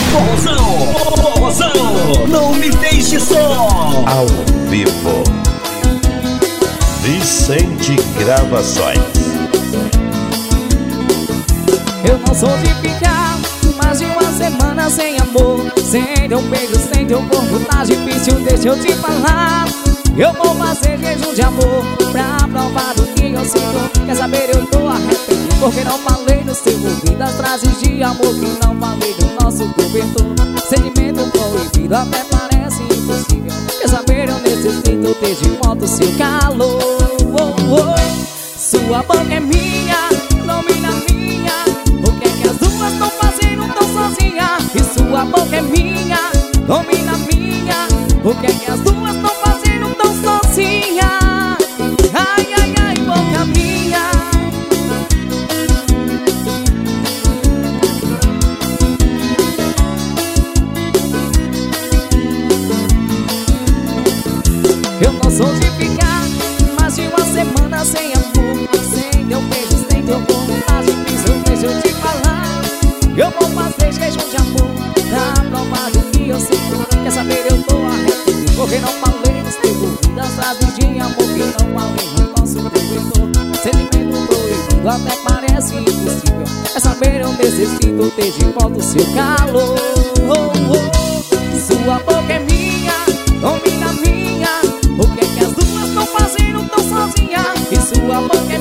Forrozão, não me deixe só. Ao vivo, Vicente Gravações. Eu não sou de ficar mais de uma semana sem amor, sem teu beijo, sem teu corpo, tá difícil, deixa eu te falar. Eu vou fazer jejum de amor pra provar do que eu sinto. Quer saber, eu tô arrependido porque não falei no seu ouvido as frases de amor que não falei do nosso cobertor. Sentimento proibido até parece impossível. Quer saber, eu necessito ter de volta o seu calor. Sua boca é minha, domina minha. O que é que as duas estão fazendo tão sozinha? E sua boca é minha, domina minha. O que é que as duas estão fazendo tão sozinha? Ai, ai, ai, boca minha. Eu não sou de ficar mais de uma semana sem amor, sem teu beijo, sem teu corpo, tá difícil, deixa eu te falar. Eu vou fazer jejum de amor pra provar do que eu sinto. Quer saber, eu tô arrependido porque não falei nos teus ouvidos as frases de amor que não falei no nosso cobertor. Sentimento proibido até parece impossível. Quer saber, eu necessito ter de volta o seu calor. Sua boca é minha, domina minha. O que é que as duas estão fazendo tão sozinha? E sua boca é